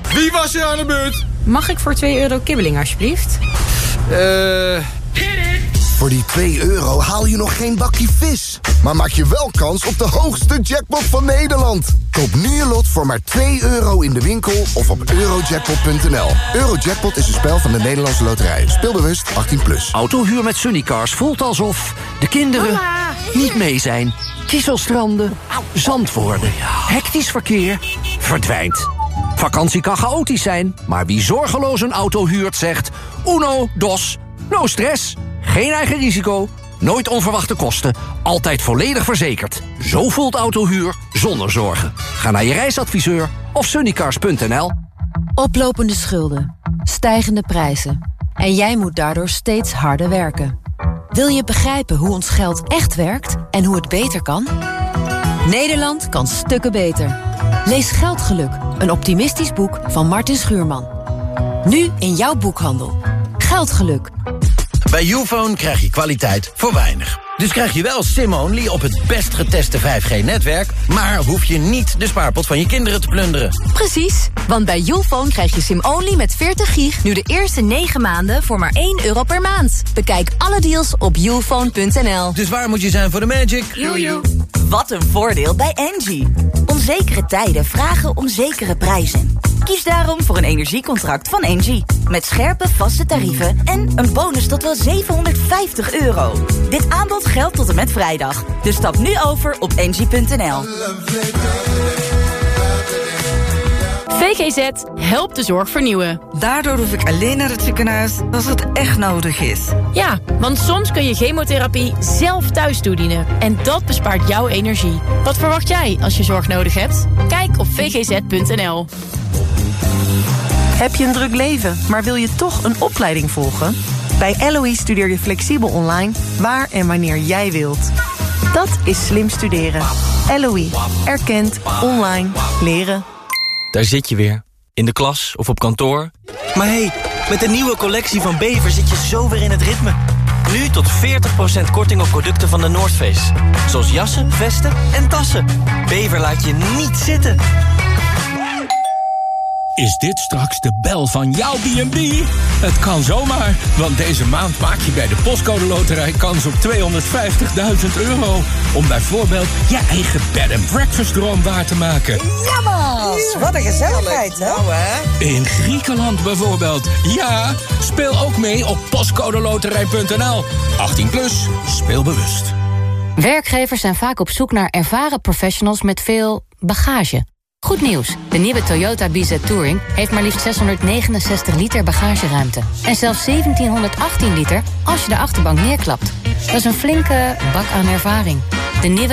Wie was er aan de beurt? Mag ik voor twee euro kibbeling, alsjeblieft? Eh... Voor die twee euro haal je nog geen bakje vis. Maar maak je wel kans op de hoogste jackpot van Nederland. Koop nu je lot voor maar twee euro in de winkel of op eurojackpot punt n l. Eurojackpot is een spel van de Nederlandse Loterij. Speelbewust achttien plus. Autohuur met Sunnycars voelt alsof de kinderen Mama. niet mee zijn. Kieselstranden, zand worden, hectisch verkeer, verdwijnt. Vakantie kan chaotisch zijn, maar wie zorgeloos een auto huurt zegt... Uno, dos, no stress, geen eigen risico, nooit onverwachte kosten, altijd volledig verzekerd. Zo voelt autohuur zonder zorgen. Ga naar je reisadviseur of sunnycars punt n l. Oplopende schulden, stijgende prijzen. En jij moet daardoor steeds harder werken. Wil je begrijpen hoe ons geld echt werkt en hoe het beter kan? Nederland kan stukken beter. Lees Geldgeluk, een optimistisch boek van Martin Schuurman. Nu in jouw boekhandel. Geldgeluk. Bij Youfone krijg je kwaliteit voor weinig. Dus krijg je wel SIM-only op het best geteste vijf G-netwerk... maar hoef je niet de spaarpot van je kinderen te plunderen. Precies, want bij Youfone krijg je SIM-only met veertig gig... nu de eerste negen maanden voor maar één euro per maand. Bekijk alle deals op youfone punt n l. Dus waar moet je zijn voor de magic? Jojo. Wat een voordeel bij Engie. Onzekere tijden vragen om zekere prijzen. Kies daarom voor een energiecontract van Engie. Met scherpe vaste tarieven en een bonus tot wel zevenhonderdvijftig euro. Dit aanbod geldt tot en met vrijdag. Dus stap nu over op engie punt n l. V G Z helpt de zorg vernieuwen. Daardoor hoef ik alleen naar het ziekenhuis als het echt nodig is. Ja, want soms kun je chemotherapie zelf thuis toedienen. En dat bespaart jouw energie. Wat verwacht jij als je zorg nodig hebt? Kijk op v g z punt n l. Heb je een druk leven, maar wil je toch een opleiding volgen? Bij L O E studeer je flexibel online, waar en wanneer jij wilt. Dat is slim studeren. L O E. Erkend, online, leren. Daar zit je weer. In de klas of op kantoor. Maar hé, hey, met de nieuwe collectie van Bever zit je zo weer in het ritme. Nu tot veertig procent korting op producten van de North Face. Zoals jassen, vesten en tassen. Bever laat je niet zitten. Is dit straks de bel van jouw B en B? Het kan zomaar, want deze maand maak je bij de Postcode Loterij kans op tweehonderdvijftigduizend euro. Om bijvoorbeeld je eigen bed and breakfast droom waar te maken. Jammer, wat een gezelligheid, hè? Nou, hè? In Griekenland bijvoorbeeld. Ja, speel ook mee op postcodeloterij punt n l. achttien plus, speel bewust. Werkgevers zijn vaak op zoek naar ervaren professionals met veel bagage. Goed nieuws, de nieuwe Toyota B Z Touring heeft maar liefst zeshonderdnegenenzestig liter bagageruimte. En zelfs zeventienhonderdachttien liter als je de achterbank neerklapt. Dat is een flinke bak aan ervaring. De nieuwe